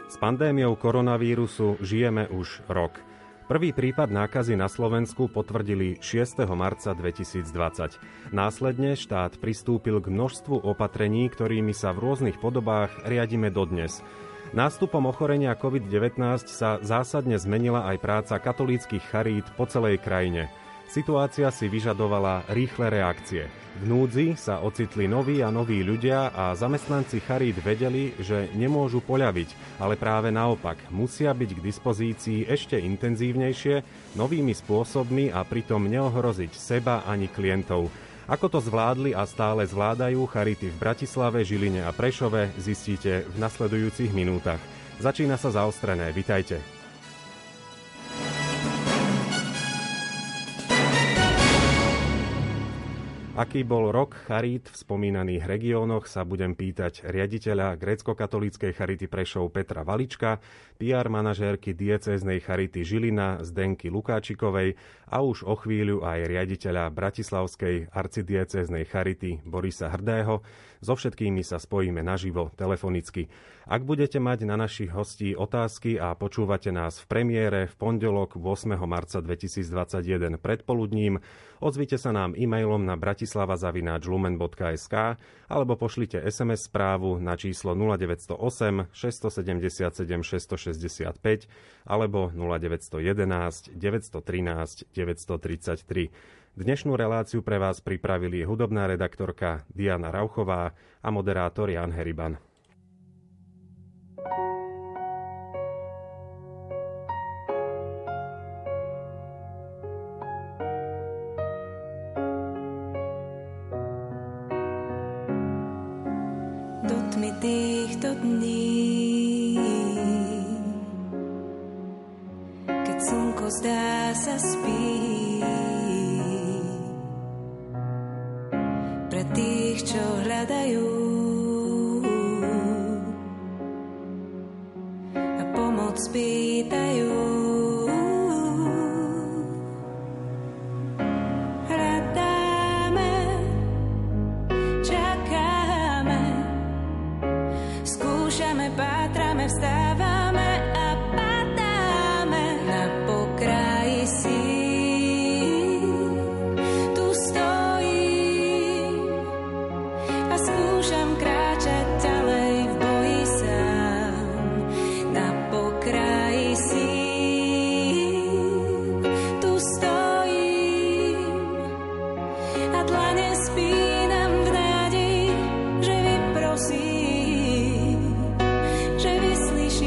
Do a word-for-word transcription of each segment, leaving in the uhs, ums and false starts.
S pandémiou koronavírusu žijeme už rok. Prvý prípad nákazy na Slovensku potvrdili šiesteho marca dvetisícdvadsať. Následne štát pristúpil k množstvu opatrení, ktorými sa v rôznych podobách riadime dodnes. Nástupom ochorenia covid devätnásť sa zásadne zmenila aj práca katolíckych charít po celej krajine. Situácia si vyžadovala rýchle reakcie. V núdzi sa ocitli noví a noví ľudia a zamestnanci charít vedeli, že nemôžu poľaviť, ale práve naopak musia byť k dispozícii ešte intenzívnejšie, novými spôsobmi a pritom neohroziť seba ani klientov. Ako to zvládli a stále zvládajú charity v Bratislave, Žiline a Prešove, zistíte v nasledujúcich minútach. Začína sa Zaostrené, vitajte. Aký bol rok charít v spomínaných regiónoch, sa budem pýtať riaditeľa grécko-katolíckej charity Prešov Petra Valička, pé er manažérky diecéznej charity Žilina Zdenky Lukáčikovej a už o chvíľu aj riaditeľa bratislavskej arcidiecéznej charity Borisa Hrdého. So všetkými sa spojíme naživo telefonicky. Ak budete mať na našich hostí otázky a počúvate nás v premiére v pondelok ôsmeho marca dvetisícdvadsaťjeden predpoludním, ozvite sa nám e-mailom na bratislava zavináč lumen bodka es ká alebo pošlite es em es správu na číslo nula deväť nula osem šesť sedem sedem šesť šesť päť alebo nula deväť jeden jedna deväť jedna tri deväť tri tri. Dnešnú reláciu pre vás pripravili hudobná redaktorka Diana Rauchová a moderátor Jan Heriban. Do tmy týchto dní, keď slnko zdá sa spí, pre tých, čo hľadajú a pomoc pýtajú. Hľadáme, čakáme, skúšame, pátrame, vstávame a padáme na pokraji síl. Tu stojím a skúšam kráčať ďalej v boji sám. Na pokraji síl. Tu stojím a dlane spínam v nádeji, že vyprosím, že vyslyším.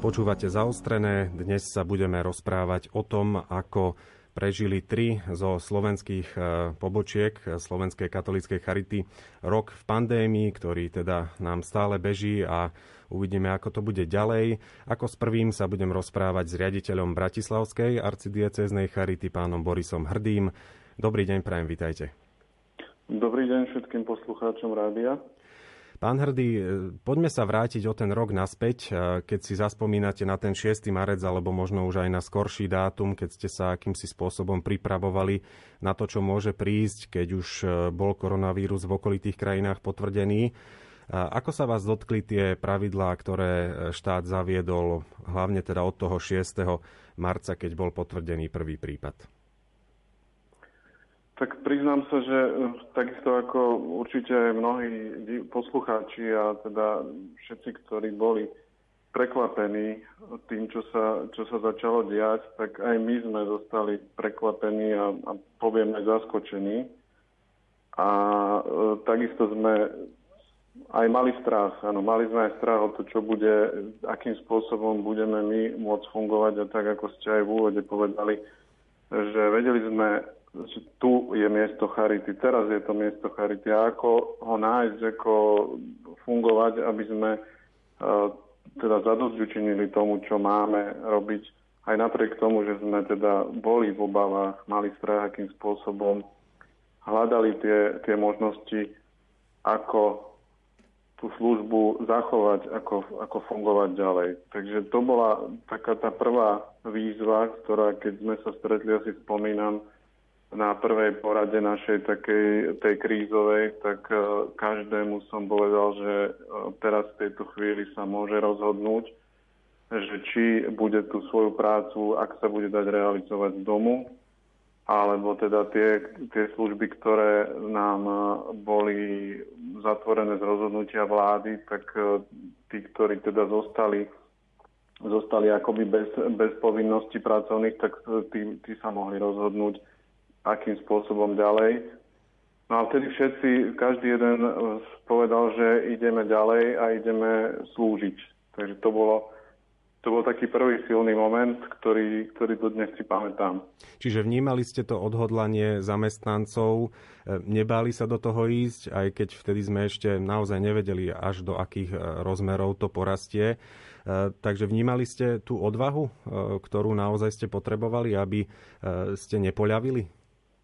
Počúvate Zaostrené. Dnes sa budeme rozprávať o tom, ako prežili tri zo slovenských pobočiek Slovenskej katolíckej charity rok v pandémii, ktorý teda nám stále beží, a uvidíme, ako to bude ďalej. Ako s prvým sa budem rozprávať s riaditeľom Bratislavskej arcidiecéznej charity, pánom Borisom Hrdým. Dobrý deň, prajem, vitajte. Dobrý deň všetkým poslucháčom rádia. Pán Hrdý, poďme sa vrátiť o ten rok naspäť, keď si zaspomínate na ten šiesteho marca, alebo možno už aj na skorší dátum, keď ste sa akýmsi spôsobom pripravovali na to, čo môže prísť, keď už bol koronavírus v okolitých krajinách potvrdený. Ako sa vás dotkli tie pravidlá, ktoré štát zaviedol, hlavne teda od toho šiesteho marca, keď bol potvrdený prvý prípad? Tak priznám sa, že takisto ako určite aj mnohí poslucháči a teda všetci, ktorí boli prekvapení tým, čo sa, čo sa začalo diať, tak aj my sme zostali prekvapení a, a poviem aj zaskočení. A e, takisto sme aj mali strach. Áno, mali sme aj strach o to, čo bude, akým spôsobom budeme my môcť fungovať. A tak, ako ste aj v úvode povedali, že vedeli sme, že tu je miesto charity, teraz je to miesto charity, a ako ho nájsť, ako fungovať, aby sme uh, teda zadosťučinili tomu, čo máme robiť, aj napriek tomu, že sme teda boli v obavách, mali strach, akým spôsobom hľadali tie, tie možnosti, ako tú službu zachovať, ako, ako fungovať ďalej. Takže to bola taká tá prvá výzva, ktorá, keď sme sa stretli, asi spomínam, na prvej porade našej takej tej krízovej, tak uh, každému som povedal, že uh, teraz v tejto chvíli sa môže rozhodnúť, že či bude tú svoju prácu, ak sa bude dať realizovať z domu, alebo teda tie, tie služby, ktoré nám uh, boli zatvorené z rozhodnutia vlády, tak uh, tí, ktorí teda zostali zostali akoby bez, bez povinností pracovných, tak tí, tí sa mohli rozhodnúť, akým spôsobom ďalej. No a vtedy všetci, každý jeden povedal, že ideme ďalej a ideme slúžiť. Takže to bolo, to bol taký prvý silný moment, ktorý, ktorý dodnes si pamätám. Čiže vnímali ste to odhodlanie zamestnancov, nebáli sa do toho ísť, aj keď vtedy sme ešte naozaj nevedeli, až do akých rozmerov to porastie. Takže vnímali ste tú odvahu, ktorú naozaj ste potrebovali, aby ste nepoľavili?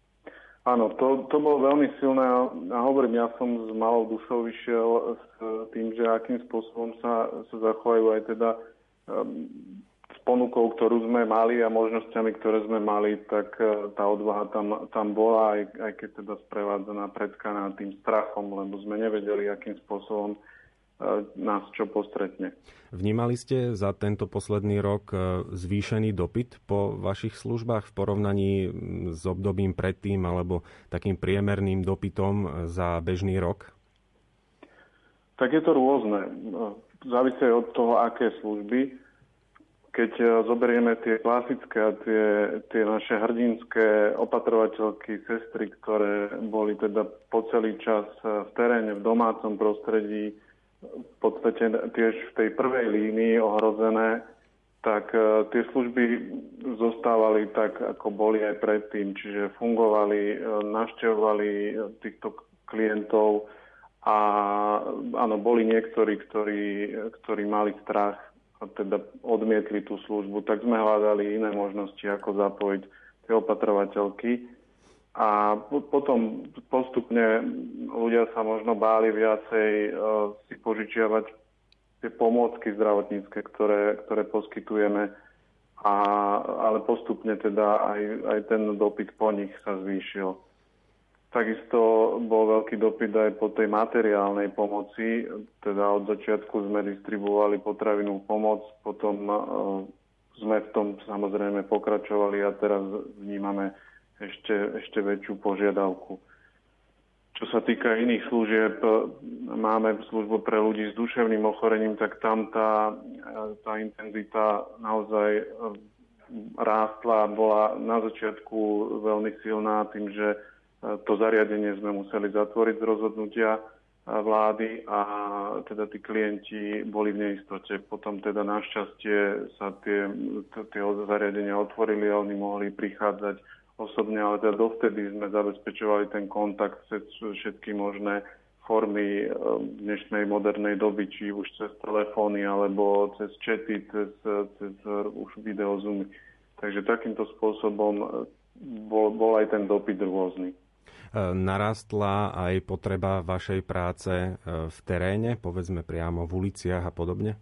Áno, to, to bolo veľmi silné a hovorím, ja som s malou dušou vyšiel s tým, že akým spôsobom sa, sa zachovajú aj teda um, s ponukou, ktorú sme mali a možnosťami, ktoré sme mali, tak uh, tá odvaha tam, tam bola, aj, aj keď teda sprevádzaná, predkaná tým strachom, lebo sme nevedeli, akým spôsobom nás čo postretne. Vnímali ste za tento posledný rok zvýšený dopyt po vašich službách v porovnaní s obdobím predtým alebo takým priemerným dopytom za bežný rok? Tak je to rôzne. Závisí od toho, aké služby. Keď zoberieme tie klasické a tie, tie naše hrdinské opatrovateľky, sestry, ktoré boli teda po celý čas v teréne, v domácom prostredí, v podstate tiež v tej prvej línii ohrozené, tak uh, tie služby zostávali tak, ako boli aj predtým. Čiže fungovali, uh, navštevovali týchto klientov a áno, boli niektorí, ktorí, ktorí mali strach a teda odmietli tú službu, tak sme hľadali iné možnosti, ako zapojiť tie opatrovateľky. A potom postupne ľudia sa možno báli viacej uh, si požičiavať tie pomôcky zdravotnícke, ktoré, ktoré poskytujeme, a, ale postupne teda aj, aj ten dopyt po nich sa zvýšil. Takisto bol veľký dopyt aj po tej materiálnej pomoci, teda od začiatku sme distribuovali potravinnú pomoc, potom uh, sme v tom samozrejme pokračovali a teraz vnímame ešte, ešte väčšiu požiadavku. Čo sa týka iných služieb, máme službu pre ľudí s duševným ochorením, tak tam tá, tá intenzita naozaj rástla, bola na začiatku veľmi silná tým, že to zariadenie sme museli zatvoriť z rozhodnutia vlády a teda tí klienti boli v neistote. Potom teda našťastie sa tie, tie zariadenia otvorili a oni mohli prichádzať osobne, ale teda dovtedy sme zabezpečovali ten kontakt cez všetky možné formy dnešnej modernej doby, či už cez telefóny alebo cez chaty, cez, cez už videozoomy. Takže takýmto spôsobom bol, bol aj ten dopyt rôzny. Narastla aj potreba vašej práce v teréne, povedzme priamo v uliciach a podobne?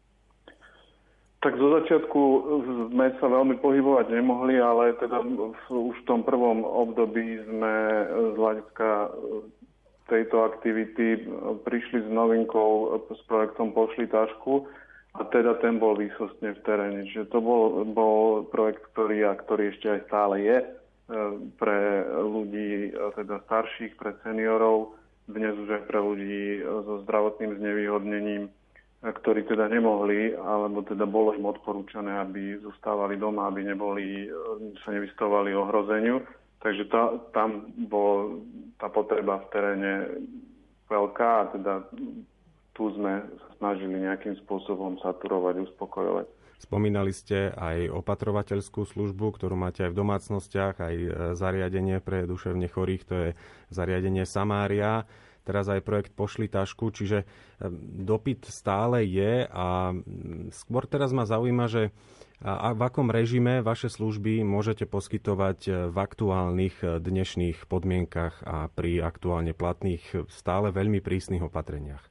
Tak zo začiatku sme sa veľmi pohybovať nemohli, ale teda už v tom prvom období sme z hľadiska tejto aktivity prišli s novinkou s projektom Pošli tašku a teda ten bol výsostne v teréne. Čiže to bol, bol projekt, ktorý, a ktorý ešte aj stále je pre ľudí teda starších, pre seniorov, dnes už aj pre ľudí so zdravotným znevýhodnením, ktorí teda nemohli, alebo teda bolo im odporúčané, aby zostávali doma, aby neboli, sa nevystavovali ohrozeniu. Takže tá, tam bola tá potreba v teréne veľká a teda tu sme sa snažili nejakým spôsobom saturovať, uspokojovať. Spomínali ste aj opatrovateľskú službu, ktorú máte aj v domácnostiach, aj zariadenie pre duševne chorých, to je zariadenie Samária. Teraz aj projekt Pošli tašku, čiže dopyt stále je a skôr teraz ma zaujíma, že a v akom režime vaše služby môžete poskytovať v aktuálnych dnešných podmienkach a pri aktuálne platných stále veľmi prísnych opatreniach?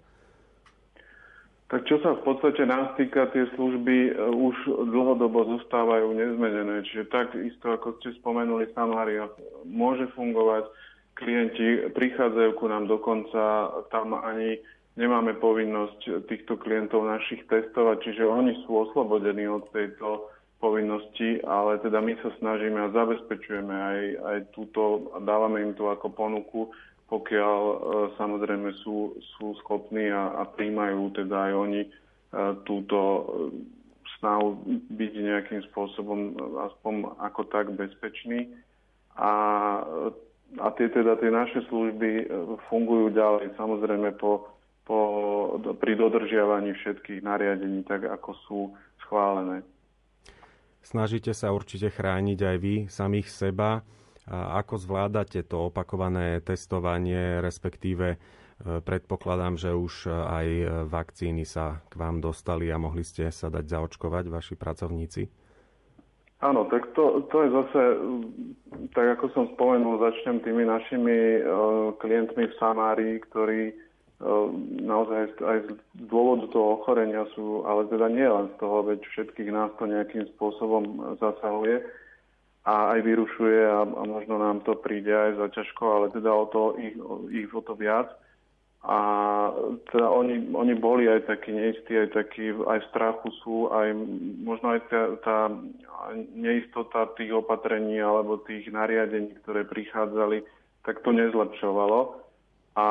Tak čo sa v podstate nás týka, tie služby už dlhodobo zostávajú nezmenené. Čiže tak isto, ako ste spomenuli, Samária môže fungovať. Klienti prichádzajú ku nám dokonca, tam ani nemáme povinnosť týchto klientov našich testovať, čiže oni sú oslobodení od tejto povinnosti, ale teda my sa snažíme a zabezpečujeme aj, aj túto, dávame im tu ako ponuku, pokiaľ e, samozrejme sú, sú schopní a, a príjmajú teda aj oni e, túto e, snahu byť nejakým spôsobom aspoň ako tak bezpečný. A, a tie teda tie naše služby fungujú ďalej, samozrejme po, po, pri dodržiavaní všetkých nariadení, tak ako sú schválené. Snažíte sa určite chrániť aj vy samých seba. A ako zvládate to opakované testovanie, respektíve predpokladám, že už aj vakcíny sa k vám dostali a mohli ste sa dať zaočkovať, vaši pracovníci? Áno, tak to, to je zase, tak ako som spomenul, začnem tými našimi uh, klientmi v Samárii, ktorí uh, naozaj aj z dôvodu toho ochorenia sú, ale teda nie len z toho, veď všetkých nás to nejakým spôsobom zasahuje a aj vyrušuje a, a možno nám to príde aj za ťažko, ale teda o to, ich, ich o to viac. A teda oni, oni boli aj takí neistí, aj takí, aj v strachu sú, aj možno aj tá, tá neistota tých opatrení alebo tých nariadení, ktoré prichádzali, tak to nezlepšovalo. A,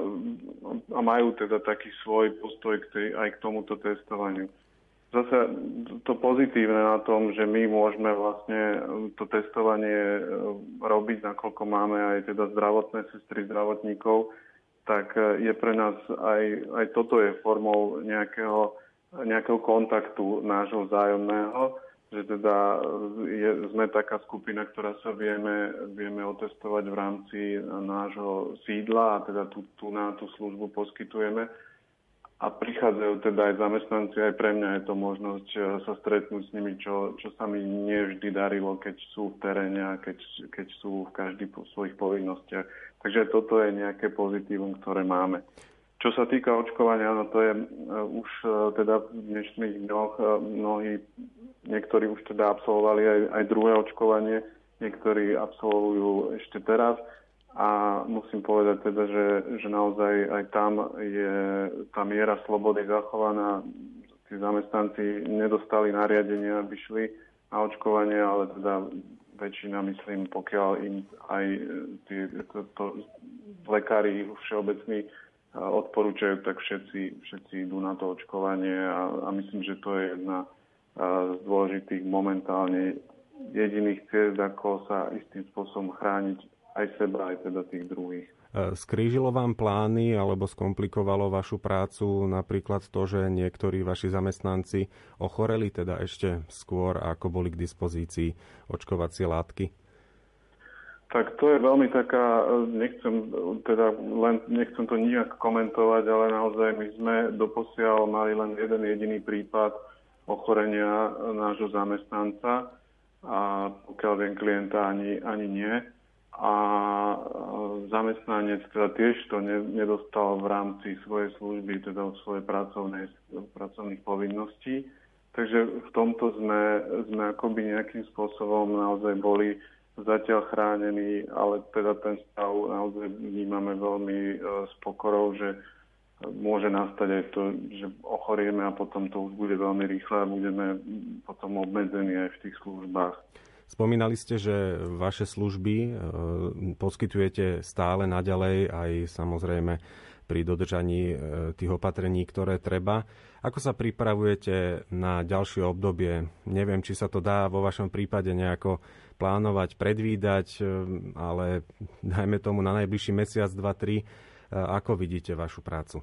a majú teda taký svoj postoj k tej, aj k tomuto testovaniu. Zase to pozitívne na tom, že my môžeme vlastne to testovanie robiť, nakoľko máme aj teda zdravotné sestry, zdravotníkov, tak je pre nás aj, aj toto je formou nejakého, nejakého kontaktu nášho vzájomného, že teda je, sme taká skupina, ktorá sa vieme, vieme otestovať v rámci nášho sídla a teda tú, tú, na tú službu poskytujeme. A prichádzajú teda aj zamestnanci, aj pre mňa je to možnosť sa stretnúť s nimi, čo, čo sa mi nevždy darilo, keď sú v teréne a keď, keď sú v každých svojich povinnostiach. Takže toto je nejaké pozitívum, ktoré máme. Čo sa týka očkovania, no to je uh, už uh, teda v dnešných dňoch uh, mnohí, niektorí už teda absolvovali aj, aj druhé očkovanie, niektorí absolvujú ešte teraz. A musím povedať teda, že, že naozaj aj tam je tá miera slobody zachovaná. Tí zamestnanci nedostali nariadenie, aby šli na očkovanie, ale teda väčšina, myslím, pokiaľ im aj tí, to, to, lekári všeobecní odporúčajú, tak všetci, všetci idú na to očkovanie a, a myslím, že to je jedna z dôležitých momentálne jediných ciest, ako sa istým spôsobom chrániť aj seba, aj teda tých druhých. Skrížilo vám plány alebo skomplikovalo vašu prácu napríklad to, že niektorí vaši zamestnanci ochoreli teda ešte skôr, ako boli k dispozícii očkovacie látky? Tak to je veľmi taká, nechcem, teda len, nechcem to nijak komentovať, ale naozaj my sme doposiaľ mali len jeden jediný prípad ochorenia nášho zamestnanca a pokiaľ viem, klienta ani, ani nie. A zamestnanec teda tiež to ne, nedostal v rámci svojej služby, teda od svojej pracovnej, pracovných povinností. Takže v tomto sme, sme akoby nejakým spôsobom naozaj boli zatiaľ chránení, ale teda ten stav naozaj vnímame veľmi s pokorou, že môže nastať aj to, že ochorieme a potom to už bude veľmi rýchle a budeme potom obmedzení aj v tých službách. Spomínali ste, že vaše služby poskytujete stále naďalej, aj samozrejme pri dodržaní tých opatrení, ktoré treba. Ako sa pripravujete na ďalšie obdobie? Neviem, či sa to dá vo vašom prípade nejako plánovať, predvídať, ale dajme tomu na najbližší mesiac, dva, tri. Ako vidíte vašu prácu?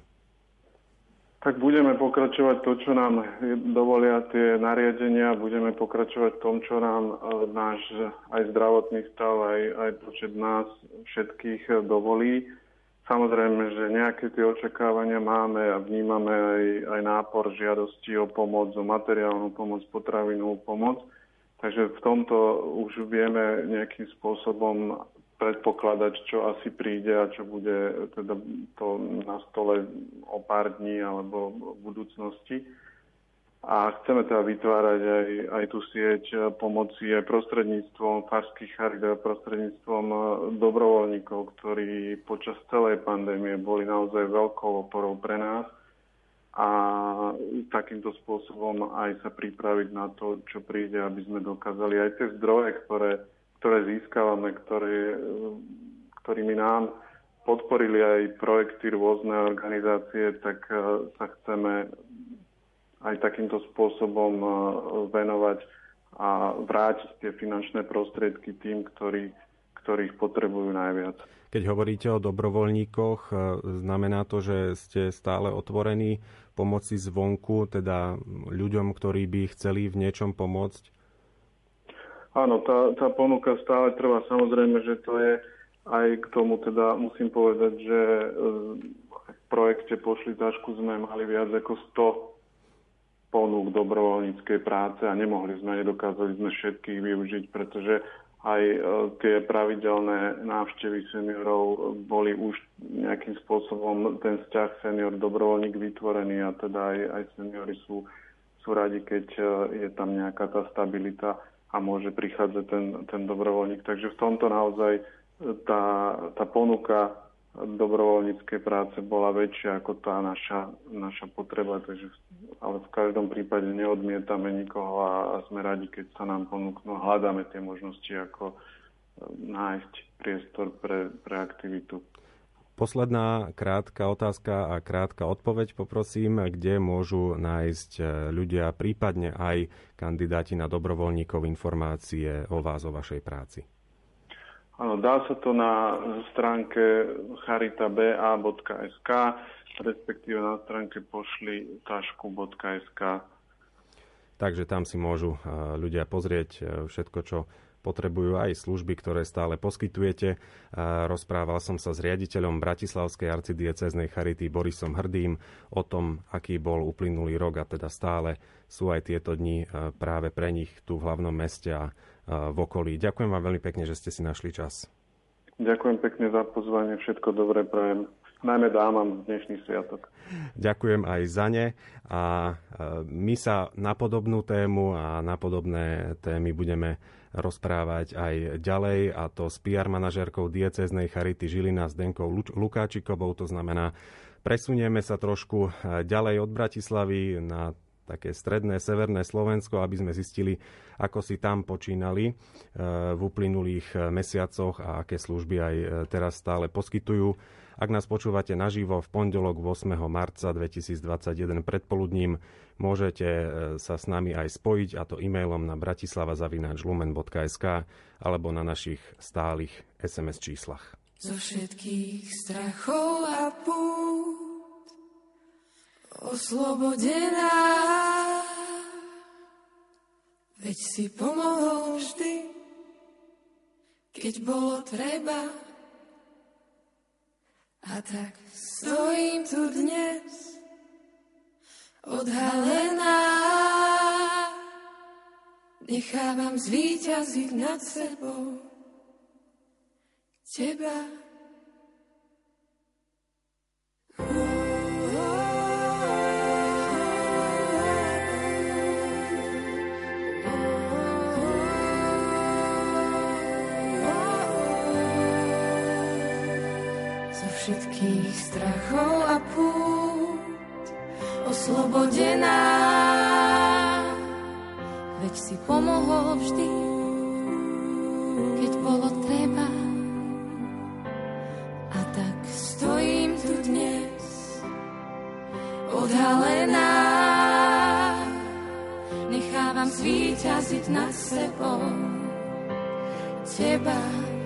Tak budeme pokračovať to, čo nám dovolia tie nariadenia, budeme pokračovať v tom, čo nám náš aj zdravotný stav, aj, aj počet nás všetkých dovolí. Samozrejme, že nejaké tie očakávania máme a vnímame aj, aj nápor žiadosti o pomoc, o materiálnu pomoc, potravinovú pomoc. Takže v tomto už vieme nejakým spôsobom predpokladať, čo asi príde a čo bude teda to na stole o pár dní alebo v budúcnosti. A chceme teda vytvárať aj, aj tú sieť pomoci aj prostredníctvom farských charit, prostredníctvom dobrovoľníkov, ktorí počas celej pandémie boli naozaj veľkou oporou pre nás. A takýmto spôsobom aj sa pripraviť na to, čo príde, aby sme dokázali aj tie zdroje, ktoré ktoré získavame, ktoré, ktorými nám podporili aj projekty rôzne organizácie, tak sa chceme aj takýmto spôsobom venovať a vrátiť tie finančné prostriedky tým, ktorí, ktorých potrebujú najviac. Keď hovoríte o dobrovoľníkoch, znamená to, že ste stále otvorení pomoci zvonku, teda ľuďom, ktorí by chceli v niečom pomôcť? Áno, tá, tá ponuka stále trvá. Samozrejme, že to je aj k tomu, teda musím povedať, že v projekte Pošli tašku sme mali viac ako sto ponúk dobrovoľníckej práce a nemohli sme, nedokázali sme všetkých využiť, pretože aj tie pravidelné návštevy seniorov boli už nejakým spôsobom ten vzťah senior-dobrovoľník vytvorený a teda aj, aj seniori sú, sú radi, keď je tam nejaká tá stabilita a môže prichádzať ten, ten dobrovoľník. Takže v tomto naozaj tá, tá ponuka dobrovoľníckej práce bola väčšia ako tá naša, naša potreba. Takže, ale v každom prípade neodmietame nikoho a, a sme radi, keď sa nám ponúknú. Hľadáme tie možnosti, ako nájsť priestor pre, pre aktivitu. Posledná krátka otázka a krátka odpoveď poprosím, kde môžu nájsť ľudia, prípadne aj kandidáti na dobrovoľníkov informácie o vás, o vašej práci. Áno, dá sa to na stránke charita b a bodka es ká, respektíve na stránke pošli tašku bodka es ká. Takže tam si môžu ľudia pozrieť všetko, čo potrebujú, aj služby, ktoré stále poskytujete. Rozprával som sa s riaditeľom Bratislavskej arcidiecéznej charity Borisom Hrdým o tom, aký bol uplynulý rok a teda stále sú aj tieto dni práve pre nich tu v hlavnom meste a v okolí. Ďakujem vám veľmi pekne, že ste si našli čas. Ďakujem pekne za pozvanie, všetko dobré prajem. Najmä dámam dnešný sviatok. Ďakujem aj za ne a my sa na podobnú tému a na podobné témy budeme rozprávať aj ďalej, a to s pé er manažérkou diecéznej charity Žilina Zdenkou Lukáčikovou. To znamená, presunieme sa trošku ďalej od Bratislavy na také stredné, severné Slovensko, aby sme zistili, ako si tam počínali v uplynulých mesiacoch a aké služby aj teraz stále poskytujú. Ak nás počúvate naživo v pondelok ôsmeho marca dvetisícdvadsaťjeden predpoludním, môžete sa s nami aj spojiť, a to e-mailom na bratislava zavináč lumen bodka es ká alebo na našich stálych es em es číslach. Zo všetkých strachov a pút oslobodená, veď si pomohol vždy, keď bolo treba. A tak stojím tu dnes odhalená, nechávam zvíťaziť nad sebou teba. Všetkých strachov a pút oslobodená, veď si pomohol vždy, keď bolo treba. A tak stojím tu dnes odhalená, nechávam zvíťaziť nad sebou teba.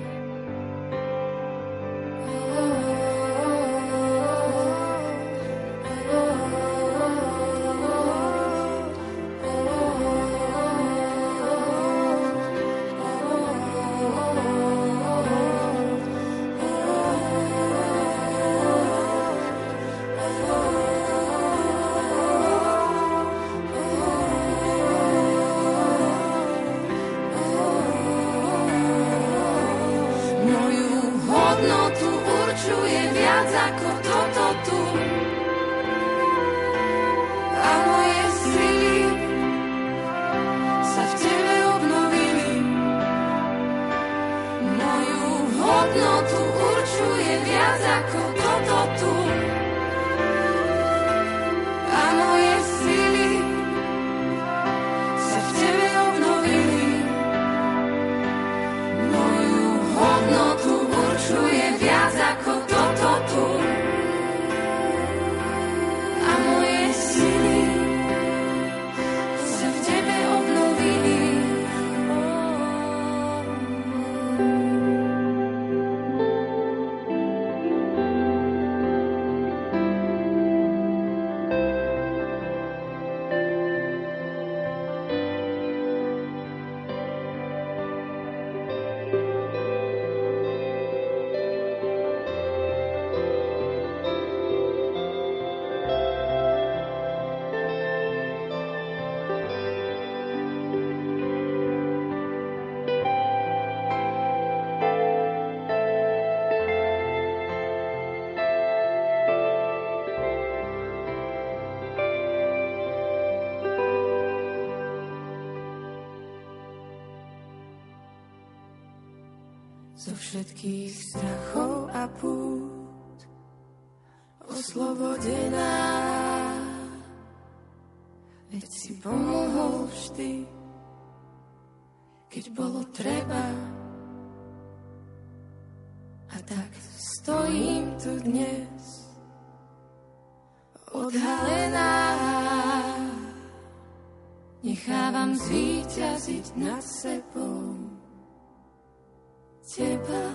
Zo všetkých strachov a pút oslobodená, veď si pomohol vždy, keď bolo treba. A tak stojím tu dnes odhalená, nechávam zvíťaziť nad sebou teba.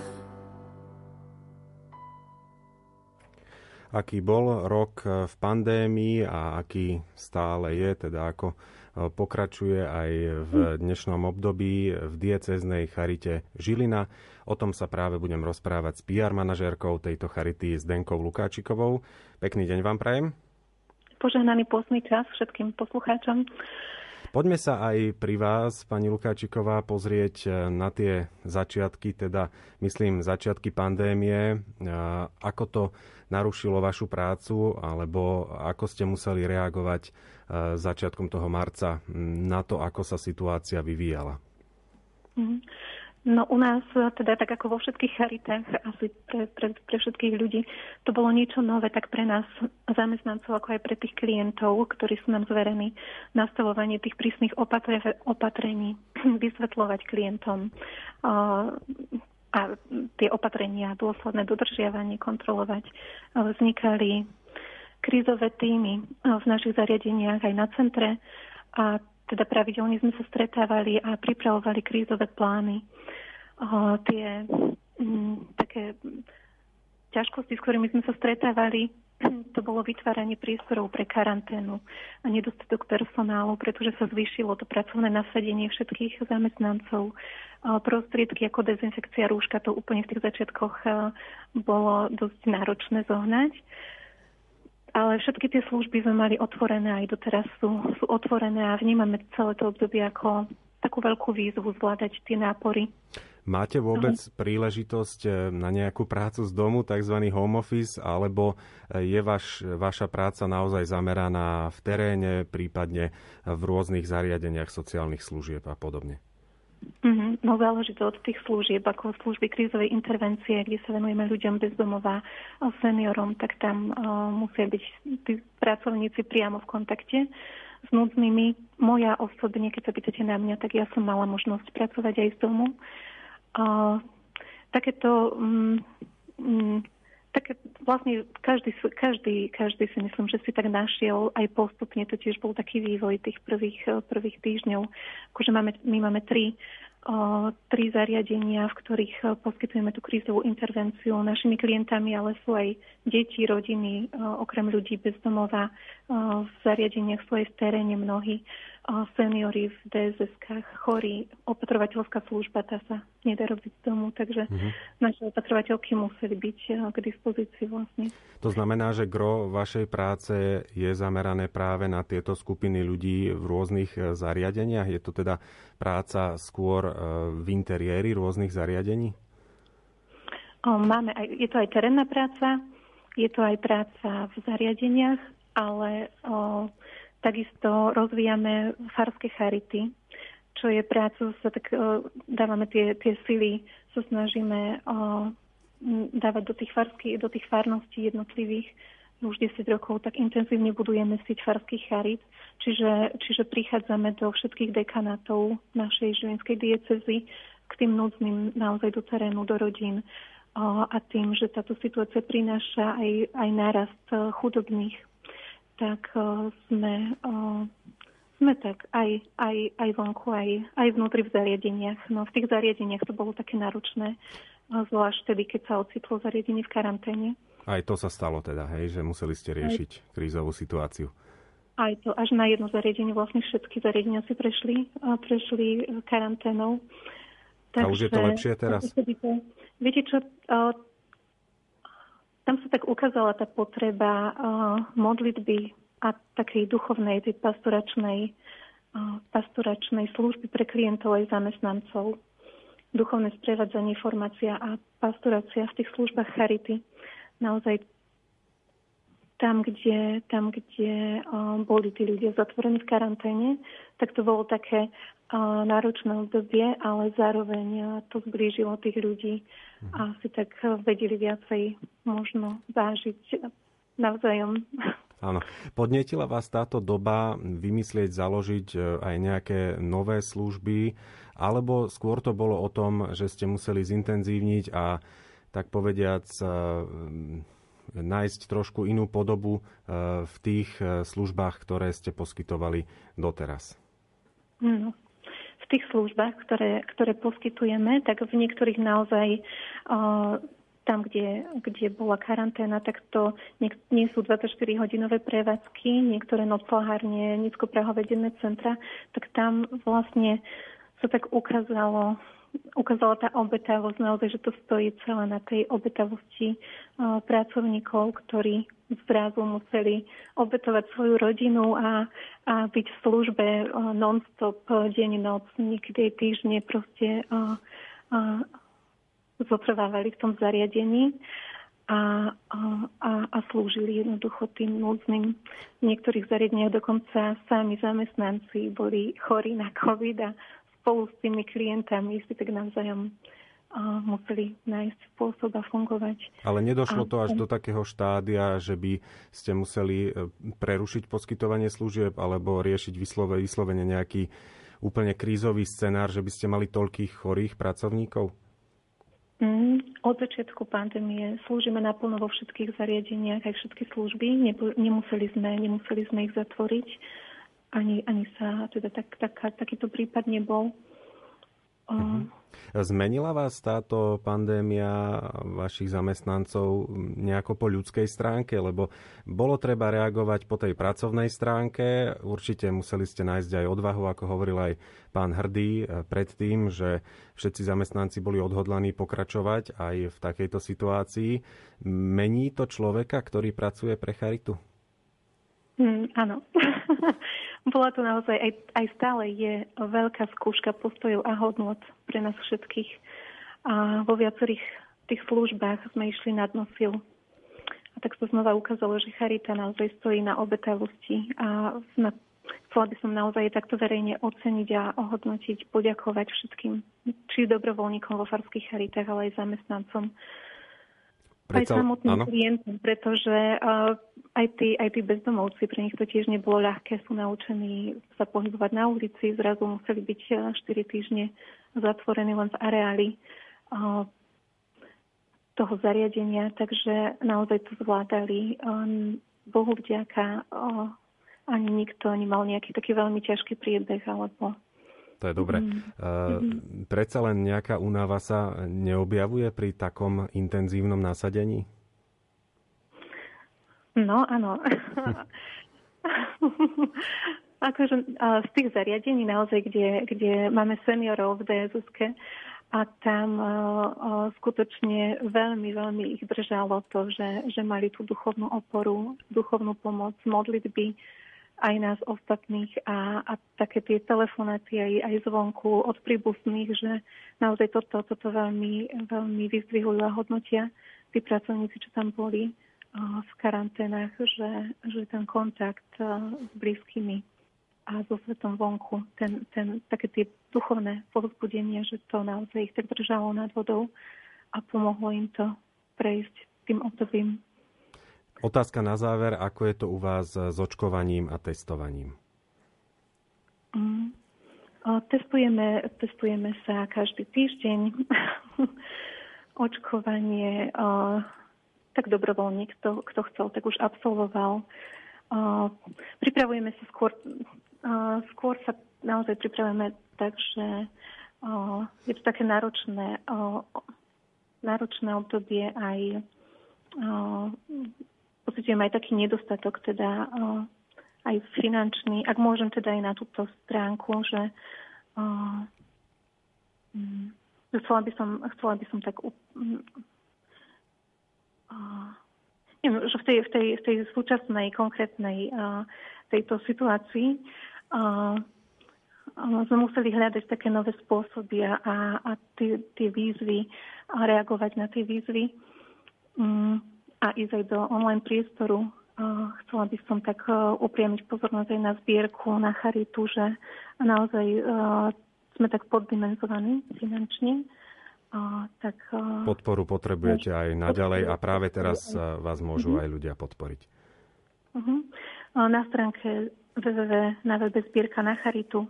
Aký bol rok v pandémii a aký stále je, teda ako pokračuje aj v dnešnom období v diecéznej charite Žilina. O tom sa práve budem rozprávať s pé er manažérkou tejto charity Zdenkou Lukáčikovou. Pekný deň vám prajem. Požehnaný pôstny čas všetkým poslucháčom. Poďme sa aj pri vás, pani Lukáčiková, pozrieť na tie začiatky, teda myslím začiatky pandémie, ako to narušilo vašu prácu, alebo ako ste museli reagovať začiatkom toho marca na to, ako sa situácia vyvíjala. No u nás, teda tak ako vo všetkých charitách, asi pre, pre, pre všetkých ľudí, to bolo niečo nové, tak pre nás zamestnancov, ako aj pre tých klientov, ktorí sú nám zverení, nastavovanie tých prísnych opatre, opatrení, vysvetľovať klientom uh, a tie opatrenia, dôsledné dodržiavanie, kontrolovať. Uh, vznikali krízové týmy uh, v našich zariadeniach aj na centre a teda pravidelne sme sa stretávali a pripravovali krízové plány. O, tie m, také ťažkosti, s ktorými sme sa stretávali, to bolo vytváranie priestorov pre karanténu a nedostatok personálu, pretože sa zvýšilo to pracovné nasadenie všetkých zamestnancov. O, prostriedky ako dezinfekcia rúška, to úplne v tých začiatkoch o, bolo dosť náročné zohnať. Ale všetky tie služby sme mali otvorené, aj doteraz sú, sú otvorené a vnímame celé to obdobie ako takú veľkú výzvu zvládať tie nápory. Máte vôbec príležitosť na nejakú prácu z domu, tzv. Home office, alebo je vaš, vaša práca naozaj zameraná v teréne, prípadne v rôznych zariadeniach sociálnych služieb a podobne? Mm-hmm. No záleží to od tých služieb, ako služby krízovej intervencie, kde sa venujeme ľuďom bez domova, seniorom, tak tam uh, musia byť tí pracovníci priamo v kontakte s núdznymi. Moja osobne, keď sa pýtate na mňa, tak ja som mala možnosť pracovať aj z domu. Uh, takéto um, um, také vlastne každý, každý, každý si myslím, že si tak našiel aj postupne, to tiež bol taký vývoj tých prvých, prvých týždňov. Akože máme, my máme tri, uh, tri zariadenia, v ktorých uh, poskytujeme tú krízovú intervenciu našimi klientami, ale sú aj deti, rodiny, uh, okrem ľudí bez domova. Uh, v zariadeniach sú aj v teréne mnohí uh, seniori v dé es eskách, chorí. Opatrovateľská služba, tá sa nedá robiť z domu, takže mm-hmm. naše opatrovateľky museli byť uh, k dispozícii vlastne. To znamená, že gro vašej práce je zamerané práve na tieto skupiny ľudí v rôznych zariadeniach? Je to teda práca skôr uh, v interiéri rôznych zariadení? Uh, máme aj, je to aj terénna práca, je to aj práca v zariadeniach, ale o, takisto rozvíjame farské charity, čo je práca, sa tak o, dávame tie, tie sily, sa snažíme o, dávať do tých, farsky, do tých farností jednotlivých. Už desať rokov tak intenzívne budujeme sieť farských charit, čiže, čiže prichádzame do všetkých dekanátov našej žilinskej diecézy k tým núdznym naozaj do terénu, do rodín. A tým, že táto situácia prináša aj, aj nárast chudobných, tak sme, sme tak aj, aj, aj vonku, aj, aj vnútri v zariadeniach. No v tých zariadeniach to bolo také náročné, zvlášť tedy, keď sa ocitlo zariadenie v karanténe. Aj to sa stalo teda, hej, že museli ste riešiť aj krízovú situáciu. Aj to, až na jedno zariadenie, vlastne všetky zariadenia si prešli, prešli karanténou. Takže, a už je to lepšie teraz? Viete čo, uh, tam sa tak ukázala tá potreba uh, modlitby a takej duchovnej, tej pastoračnej, uh, pastoračnej služby pre klientov aj zamestnancov. Duchovné sprevádzanie, formácia a pastorácia v tých službách charity. Naozaj tam, kde, tam, kde uh, boli tí ľudia zatvorení v karanténe, tak to bolo také uh, náročné obdobie, ale zároveň uh, to zblížilo tých ľudí mhm. a si tak uh, vedeli viacej možno vážiť navzájom. Áno. Podnietila vás táto doba vymyslieť, založiť uh, aj nejaké nové služby, alebo skôr to bolo o tom, že ste museli zintenzívniť a tak povediac uh, nájsť trošku inú podobu v tých službách, ktoré ste poskytovali doteraz? No. V tých službách, ktoré, ktoré poskytujeme, tak v niektorých naozaj uh, tam, kde, kde bola karanténa, tak to nie, nie sú dvadsaťštyrihodinové prevádzky, niektoré noclahárne, nízkoprahové denné centra, tak tam vlastne sa tak ukázalo ukázala tá obetavosť, naozaj, že to stojí celé na tej obetavosti uh, pracovníkov, ktorí zrazu museli obetovať svoju rodinu a, a byť v službe uh, non-stop, uh, deň, noc, niekedy týždne proste uh, uh, zotrvávali v tom zariadení a, a, a slúžili jednoducho tým núdznym. V niektorých zariadeniach dokonca sami zamestnanci boli chorí na COVID a spolu s tými klientami si tak navzájom a museli nájsť spôsob a fungovať. Ale nedošlo a, to až do takého štádia, že by ste museli prerušiť poskytovanie služieb alebo riešiť vyslove, vyslovene nejaký úplne krízový scenár, že by ste mali toľkých chorých pracovníkov? Mm, od začiatku pandémie slúžime naplno vo všetkých zariadeniach, aj všetky služby. Nemuseli sme, nemuseli sme ich zatvoriť. Ani, ani sa teda tak, tak, takýto prípad nebol. Uh-huh. Zmenila vás táto pandémia vašich zamestnancov nejako po ľudskej stránke? Lebo bolo treba reagovať po tej pracovnej stránke. Určite museli ste nájsť aj odvahu, ako hovoril aj pán Hrdý predtým, že všetci zamestnanci boli odhodlaní pokračovať aj v takejto situácii. Mení to človeka, ktorý pracuje pre charitu? Mm, áno. Bola to naozaj, aj, aj stále je veľká skúška postojov a hodnot pre nás všetkých. A vo viacerých tých službách sme išli na dno síl. A tak sa znova ukázalo, že charita naozaj stojí na obetavosti. A na, chcela by som naozaj takto verejne oceniť a ohodnotiť, poďakovať všetkým, či dobrovoľníkom vo farských charitách, ale aj zamestnancom. Predsa, aj samotným klientom, pretože uh, aj, tí, aj tí bezdomovci, pre nich to tiež nebolo ľahké, sú naučení sa pohybovať na ulici, zrazu museli byť štyri týždne zatvorení len v areáli uh, toho zariadenia, takže naozaj to zvládali. Um, Bohu vďaka, uh, ani nikto nemal nejaký taký veľmi ťažký priebeh, alebo to je dobre. Mm. Uh, predsa len nejaká únava sa neobjavuje pri takom intenzívnom nasadení? No, áno. Akože uh, z tých zariadení naozaj, kde, kde máme seniorov v dé es eske a tam uh, uh, skutočne veľmi, veľmi ich držalo to, že, že mali tú duchovnú oporu, duchovnú pomoc, modlitby, aj nás ostatných a, a také tie telefonácie aj, aj zvonku od príbuzných, že naozaj toto, toto veľmi, veľmi vyzdvihujú a hodnotia tí pracovníci, čo tam boli uh, v karanténach, že, že ten kontakt uh, s blízkymi a so svetom vonku, ten, ten, také tie duchovné povzbudenie, že to naozaj ich tak držalo nad vodou a pomohlo im to prejsť tým obdobím. Otázka na záver, ako je to u vás s očkovaním a testovaním? Mm. O, testujeme, testujeme sa každý týždeň. Očkovanie, o, tak dobrovoľník, kto, kto chcel, tak už absolvoval. O, pripravujeme sa skôr, o, skôr sa naozaj pripravujeme tak, že o, je to také náročné, o, náročné obdobie aj o, pocitujem aj taký nedostatok, teda uh, aj finančný, ak môžem teda aj na túto stránku, že uh, um, chcela by som, chcela by som tak um, uh, neviem, že v tej, v tej, v tej súčasnej konkrétnej uh, tejto situácii uh, uh, sme museli hľadať také nové spôsoby a, a tie, tie výzvy a reagovať na tie výzvy. Um, a ísť aj do online priestoru. Chcela by som tak upriamiť pozornosť aj na zbierku, na charitu, že naozaj sme tak poddimenzovaní finančne. Tak, podporu potrebujete aj naďalej a práve teraz vás môžu uh-huh. aj ľudia podporiť. Uh-huh. Na stránke w w w bodka na webe zbierka na charitu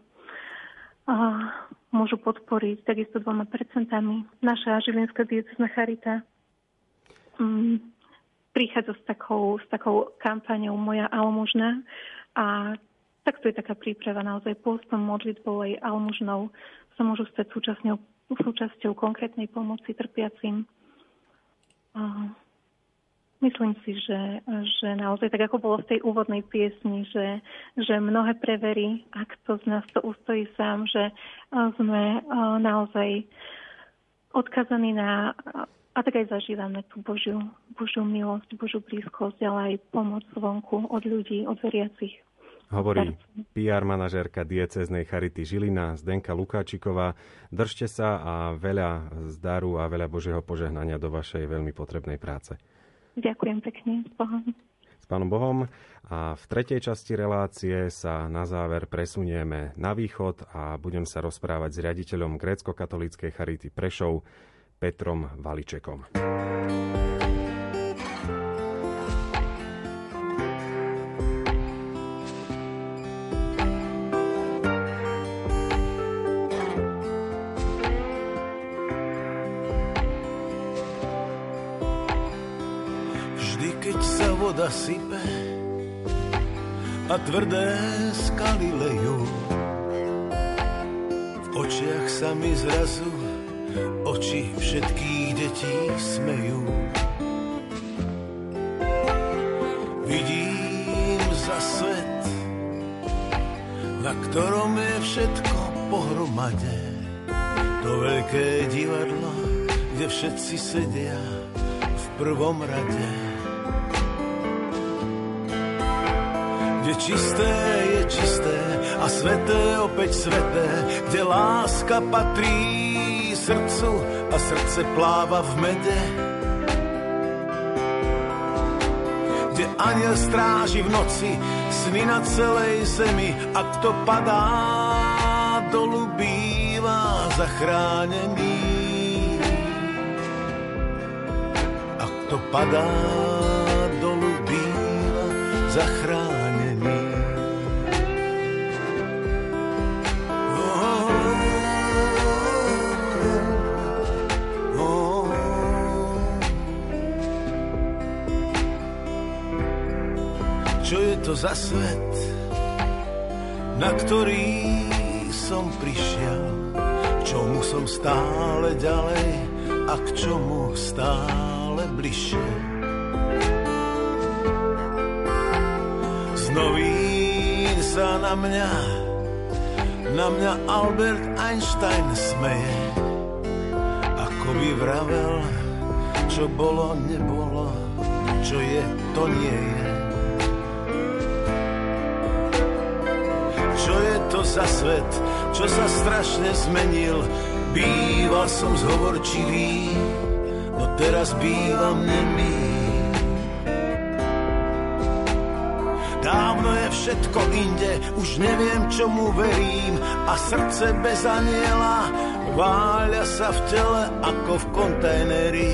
môžu podporiť takisto dvoma percentami. Naša žilinská diecézna charita um, prichádza s takou, s takou kampaňou Moja almužna a tak to je taká príprava naozaj postom, modlitbou aj almužnou sa môžu stať súčasťou, súčasťou konkrétnej pomoci trpiacim. A myslím si, že, že naozaj tak ako bolo v tej úvodnej piesni, že, že mnohé preverí, a kto z nás to ustojí sám, že sme naozaj odkazaní na a tak aj zažívame tú Božiu, Božiu milosť, Božiu blízkosť, ale aj pomoc zvonku od ľudí, od veriacich. Hovorí pé er manažérka diecéznej charity Žilina Zdenka Lukáčiková. Držte sa a veľa zdaru a veľa Božieho požehnania do vašej veľmi potrebnej práce. Ďakujem pekne. S Bohom. Pánom Bohom. A v tretej časti relácie sa na záver presunieme na východ a budem sa rozprávať s riaditeľom grécko-katolíckej Charity Prešov Petrom Valičekom. Vždy, keď sa voda sype a tvrdé skaly lejú, v očiach sa mi zrazu oči všetkých detí smejú. Vidím za svet, na ktorom je všetko pohromade, to veľké divadlo, kde všetci sedia v prvom rade. Kde čisté je čisté a sveté opäť sveté, kde láska patrí srdcu a srdce pláva v mede. Kde anjel stráži v noci sny na celej zemi a kto padá dolu býva zachránený. A kto padá dolu býva zachránený. Čo je to za svet, na ktorý som prišiel, k čomu som stále ďalej a k čomu stále bližšie. Z novín sa na mňa, na mňa Albert Einstein smeje, ako by vravel, čo bolo, nebolo, čo je, to nie je. Čo je to za svet, čo sa strašne zmenil? Býval som zhovorčivý, no teraz bývam nemý. Dávno je všetko inde, už neviem, čomu verím, a srdce bez aniela váľa sa v tele ako v kontajneri.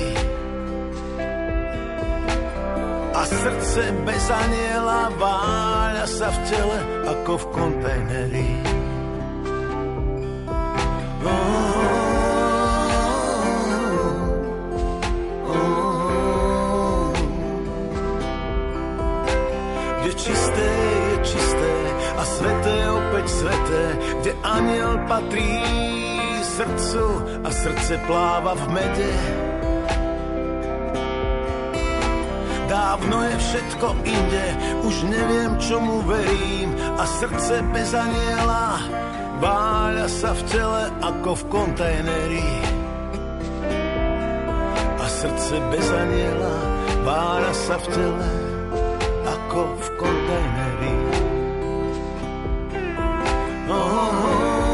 A srdce bez aniela váľa sa v tele ako v kontajneri. Oh, oh, oh. Kde čisté je čisté a sveté opäť sveté, kde aniel patrí srdcu a srdce pláva v mede. Dávno je všetko inde, už neviem, čomu verím, a srdce bez aniela váľa sa v tele ako v kontajneri. A srdce bez aniela váľa sa v tele ako v kontajneri. Oh, oh, oh.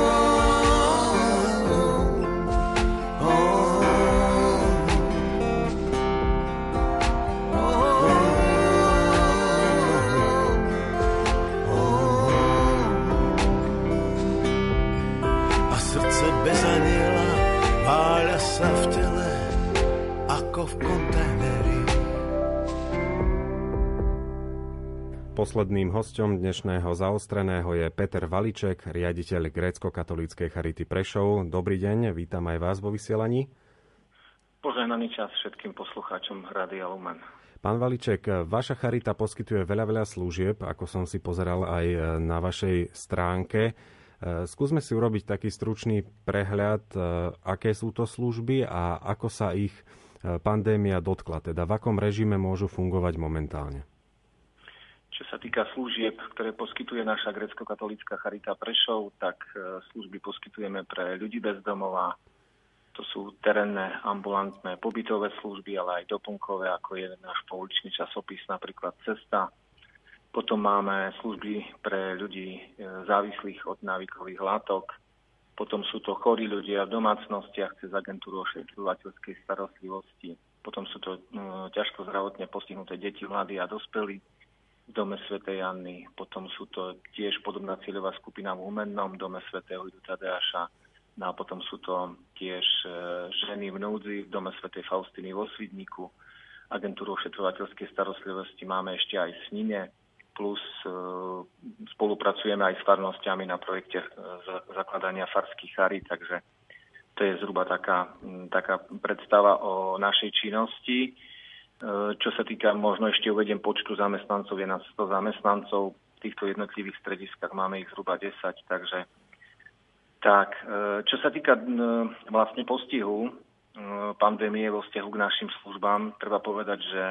Posledným hosťom dnešného zaostreného je Peter Valiček, riaditeľ grécko-katolíckej Charity Prešov. Dobrý deň, vítam aj vás vo vysielaní. Požehnaný čas všetkým poslucháčom Rádia Lumen. Pán Valiček, vaša charita poskytuje veľa, veľa služieb, ako som si pozeral aj na vašej stránke. Skúsme si urobiť taký stručný prehľad, aké sú to služby a ako sa ich pandémia dotkla, teda v akom režime môžu fungovať momentálne. Čo sa týka služieb, ktoré poskytuje naša grécko-katolícka Charita Prešov, tak služby poskytujeme pre ľudí bez domova. To sú terénne, ambulantné, pobytové služby, ale aj doplnkové, ako je náš pouličný časopis, napríklad Cesta. Potom máme služby pre ľudí závislých od návykových látok. Potom sú to chorí ľudia v domácnostiach cez agentúru ošetrovateľskej starostlivosti. Potom sú to ťažko zdravotne postihnuté deti, mladí a dospelí. v dome svätej Anny. Potom sú to tiež podobná cieľová skupina v Humennom, dome svätého Idu Tadeáša. No a potom sú to tiež ženy v núdzi v dome svätej Faustiny vo Svidníku. Agentúru ošetrovateľskej starostlivosti máme ešte aj v Snine, plus e, spolupracujeme aj s farnosťami na projekte e, zakladania farských charít, takže to je zhruba taká, taká predstava o našej činnosti. E, čo sa týka, možno ešte uvediem počtu zamestnancov, je nás sto zamestnancov, v týchto jednotlivých strediskách máme ich zhruba desať, takže tak, e, čo sa týka e, vlastne postihu e, pandémie vo vzťahu k našim službám, treba povedať, že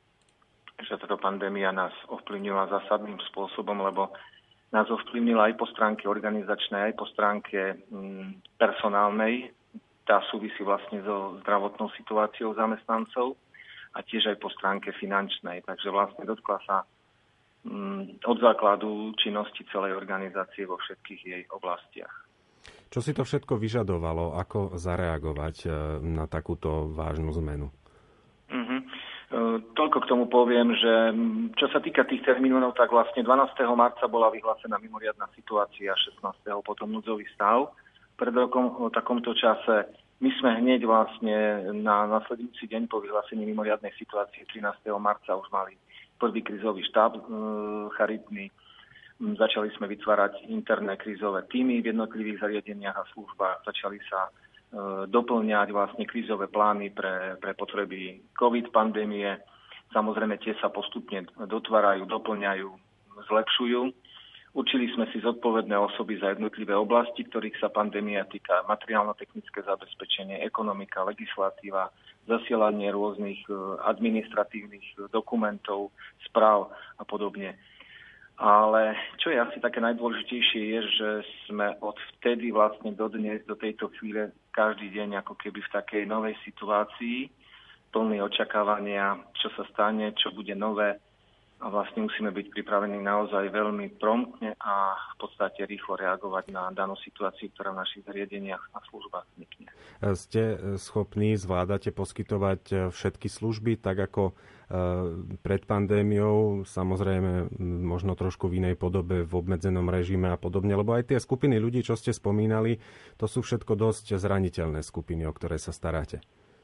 že táto pandémia nás ovplyvnila zásadným spôsobom, lebo nás ovplyvnila aj po stránke organizačnej, aj po stránke mm, personálnej. Tá súvisí vlastne so zdravotnou situáciou zamestnancov a tiež aj po stránke finančnej. Takže vlastne dotkla sa mm, od základu činnosti celej organizácie vo všetkých jej oblastiach. Čo si to všetko vyžadovalo? Ako zareagovať na takúto vážnu zmenu? Mm-hmm. Toľko k tomu poviem, že čo sa týka tých termínov, tak vlastne dvanásteho marca bola vyhlásená mimoriadna situácia, šestnásteho potom núdzový stav. Pred rokom o takomto čase my sme hneď vlastne na nasledujúci deň po vyhlásení mimoriadnej situácie trinásteho marca už mali prvý krízový štáb e, charitný. Začali sme vytvárať interné krízové týmy v jednotlivých zariadeniach a službách. Začali sa doplňať vlastne krízové plány pre, pre potreby COVID pandémie. Samozrejme, tie sa postupne dotvárajú, doplňajú, zlepšujú. Učili sme si zodpovedné osoby za jednotlivé oblasti, ktorých sa pandémia týka, materiálno-technické zabezpečenie, ekonomika, legislatíva, zasielanie rôznych administratívnych dokumentov, správ a podobne. Ale čo je asi také najdôležitejšie je, že sme od vtedy vlastne do dnes, do tejto chvíle každý deň ako keby v takej novej situácii, plný očakávania, čo sa stane, čo bude nové a vlastne musíme byť pripravení naozaj veľmi promptne a v podstate rýchlo reagovať na danú situáciu, ktorá v našich zariadeniach a službách vznikne. Ste schopní, zvládate poskytovať všetky služby tak ako pred pandémiou, samozrejme možno trošku v inej podobe, v obmedzenom režime a podobne, lebo aj tie skupiny ľudí, čo ste spomínali, to sú všetko dosť zraniteľné skupiny, o ktoré sa staráte.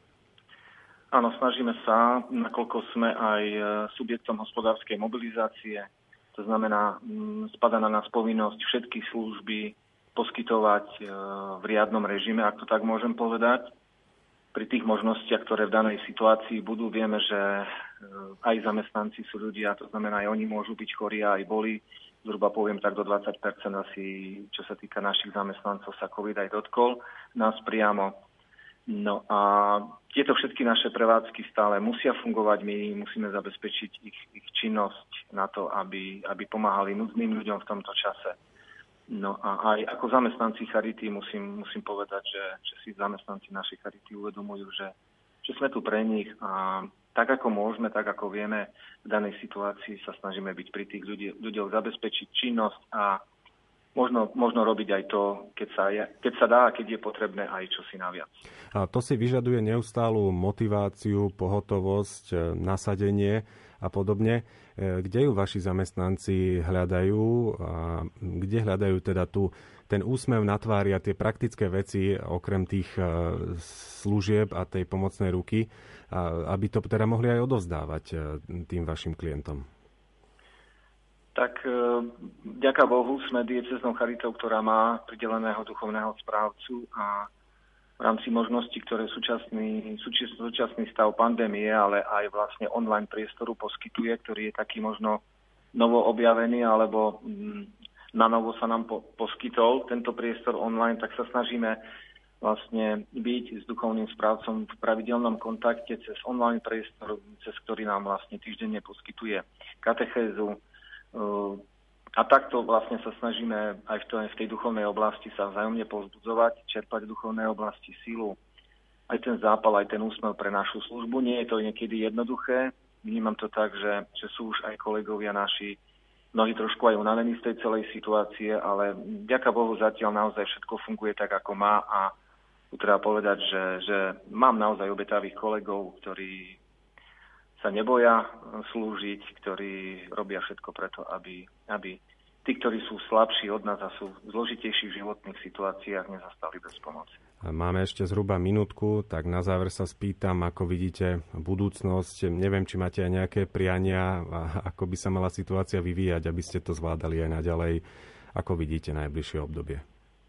Áno, snažíme sa, nakoľko sme aj subjektom hospodárskej mobilizácie. To znamená, spadá na nás povinnosť všetky služby poskytovať v riadnom režime, ak to tak môžem povedať. Pri tých možnostiach, ktoré v danej situácii budú, vieme, že aj zamestnanci sú ľudia, to znamená, aj oni môžu byť chorí a aj boli. Zhruba poviem tak do dvadsať percent asi, čo sa týka našich zamestnancov, sa COVID aj dotkol nás priamo. No a tieto všetky naše prevádzky stále musia fungovať. My musíme zabezpečiť ich, ich činnosť na to, aby, aby pomáhali núdznym ľuďom v tomto čase. No a aj ako zamestnanci charity musím, musím povedať, že, že si zamestnanci našej charity uvedomujú, že, že sme tu pre nich a tak ako môžeme, tak ako vieme, v danej situácii sa snažíme byť pri tých ľudí, ľuďoch, zabezpečiť činnosť a Možno, možno robiť aj to, keď sa, je, keď sa dá a keď je potrebné aj čosi naviac. A to si vyžaduje neustálu motiváciu, pohotovosť, nasadenie a podobne. Kde ju vaši zamestnanci hľadajú a kde hľadajú teda tu ten úsmev na tvári a tie praktické veci okrem tých služieb a tej pomocnej ruky, aby to teda mohli aj odovzdávať tým vašim klientom? Tak vďaka Bohu sme diecéznou charitou, ktorá má prideleného duchovného správcu a v rámci možností, ktoré súčasný, súčasný stav pandémie, ale aj vlastne online priestoru poskytuje, ktorý je taký možno novo objavený, alebo na novo sa nám po, poskytol tento priestor online, tak sa snažíme vlastne byť s duchovným správcom v pravidelnom kontakte cez online priestor, cez ktorý nám vlastne týždenne poskytuje katechézu. A takto vlastne sa snažíme aj v, to, v tej duchovnej oblasti sa vzájomne povzbudzovať, čerpať v duchovnej oblasti sílu, aj ten zápal, aj ten úsmev pre našu službu. Nie je to niekedy jednoduché. Vnímam to tak, že, že sú už aj kolegovia naši, mnohí trošku aj unavení z tej celej situácie, ale vďaka Bohu zatiaľ naozaj všetko funguje tak, ako má a tu treba povedať, že, že mám naozaj obetavých kolegov, ktorí sa neboja slúžiť, ktorí robia všetko preto, aby, aby tí, ktorí sú slabší od nás a sú v zložitejších životných situáciách, nezastali bez pomoci. Máme ešte zhruba minútku, tak na záver sa spýtam, ako vidíte budúcnosť. Neviem, či máte aj nejaké priania, ako by sa mala situácia vyvíjať, aby ste to zvládali aj naďalej. Ako vidíte najbližšie obdobie?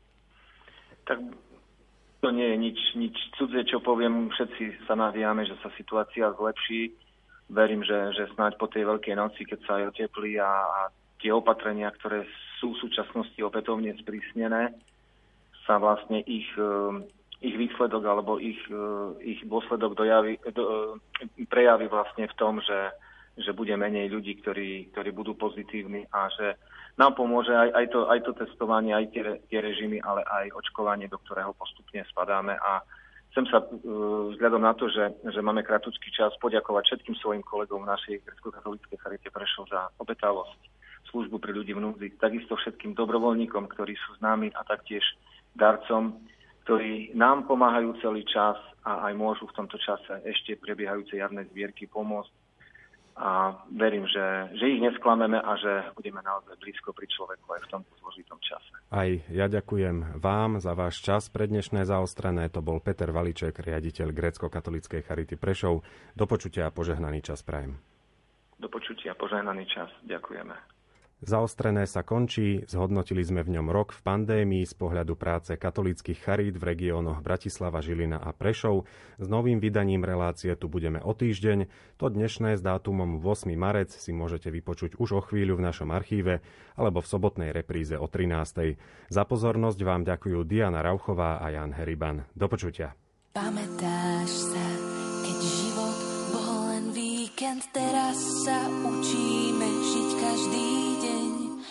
Tak to nie je nič, nič cudzie, čo poviem. Všetci sa nadejame, že sa situácia zlepší. Verím, že, že snáď po tej veľkej noci, keď sa aj oteplí a, a tie opatrenia, ktoré sú v súčasnosti opätovne sprísnené, sa vlastne ich, ich výsledok alebo ich, ich dôsledok dojaví, do, prejaví vlastne v tom, že, že bude menej ľudí, ktorí, ktorí budú pozitívni a že nám pomôže aj, aj, to, aj to testovanie, aj tie, tie režimy, ale aj očkovanie, do ktorého postupne spadáme. A chcem sa vzhľadom na to, že, že máme kratučký čas, poďakovať všetkým svojim kolegom v našej grécko-katolíckej charite Prešov za obetavosť, službu pre ľudí v núdzi, takisto všetkým dobrovoľníkom, ktorí sú s nami a taktiež darcom, ktorí nám pomáhajú celý čas a aj môžu v tomto čase ešte prebiehajúce jarné zbierky pomôcť. A verím, že, že ich nesklameme a že budeme naozaj blízko pri človeku aj v tomto zložitom čase. Aj ja ďakujem vám za váš čas. Pre dnešné Zaostrené to bol Peter Valiček, riaditeľ grécko-katolíckej charity Prešov. Do počutia a požehnaný čas prajem. Do počutia a požehnaný čas. Ďakujeme. Zaostrené sa končí, zhodnotili sme v ňom rok v pandémii z pohľadu práce katolíckych charít v regiónoch Bratislava, Žilina a Prešov. S novým vydaním relácie tu budeme o týždeň. To dnešné s dátumom ôsmeho marca si môžete vypočuť už o chvíľu v našom archíve alebo v sobotnej repríze o trinástej. Za pozornosť vám ďakujú Diana Rauchová a Jan Heriban. Do počutia. Pamätáš sa, keď život bol len víkend, teraz sa učíme žiť každý deň.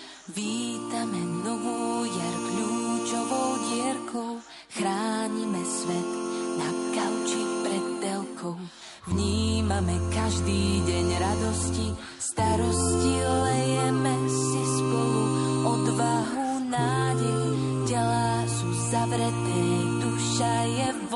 Vítame novú jar kľúčovou dierkou, chránime svet na kauči pred telkou. Vnímame každý deň radosti, starosti, lejeme si spolu odvahu, nádej. Telá sú zavreté, duša je v